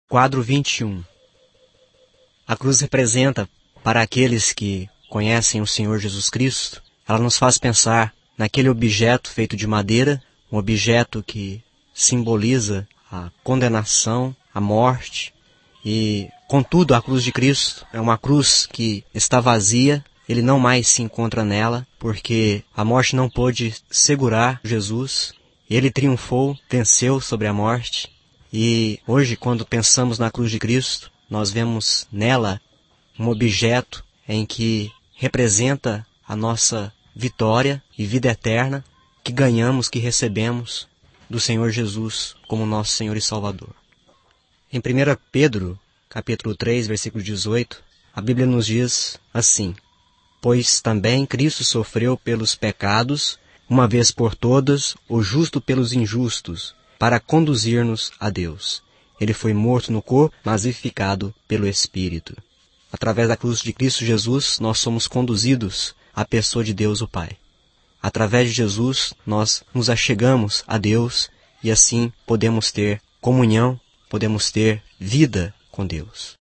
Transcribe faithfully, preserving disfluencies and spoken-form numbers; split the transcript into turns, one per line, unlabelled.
Quadro vinte e um. A cruz representa, para aqueles que conhecem o Senhor Jesus Cristo, ela nos faz pensar naquele objeto feito de madeira, um objeto que simboliza a condenação, a morte, e, contudo, a cruz de Cristo é uma cruz que está vazia, ele não mais se encontra nela, porque a morte não pôde segurar Jesus, ele triunfou, venceu sobre a morte. E hoje, quando pensamos na cruz de Cristo, nós vemos nela um objeto em que representa a nossa vitória e vida eterna que ganhamos, que recebemos do Senhor Jesus como nosso Senhor e Salvador. Em primeira Pedro, capítulo três, versículo dezoito, a Bíblia nos diz assim: Pois também Cristo sofreu pelos pecados, uma vez por todas, o justo pelos injustos, para conduzir-nos a Deus. Ele foi morto no corpo, mas vivificado pelo Espírito. Através da cruz de Cristo Jesus, nós somos conduzidos à pessoa de Deus o Pai. Através de Jesus, nós nos achegamos a Deus e assim podemos ter comunhão, podemos ter vida com Deus.